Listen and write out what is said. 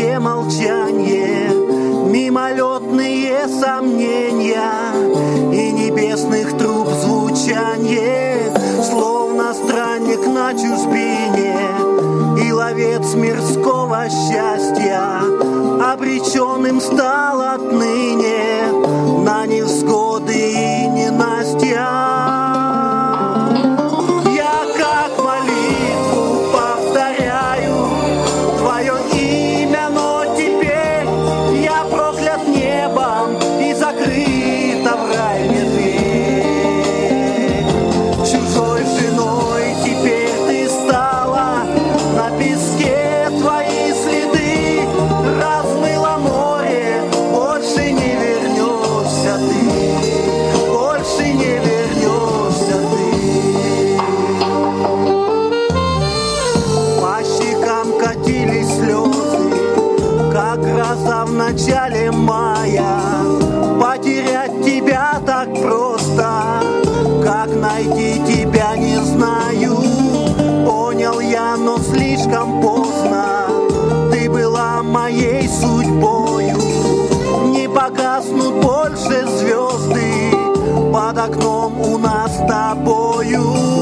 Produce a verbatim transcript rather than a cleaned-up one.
тихое молчание, мимолетные сомнения и небесных труб звучание, словно странник на чужбине и ловец мирского счастья, обреченным стал отныне на невзгоды и ненастья. Я как молитву повторяю твое имя, но теперь я проклят небом и закрыта в рай мне дверь. Чужой женой теперь ты стала, на песке твои следы размыло море, больше не вернешься ты, больше не вернешься ты. По щекам катились слезы, как гроза в начале мая. Потерять тебя так просто, как найти тебя не знаю. Понял я, но слишком поздно, ты была моей судьбою. Не погаснут больше звезды под окном у нас с тобою.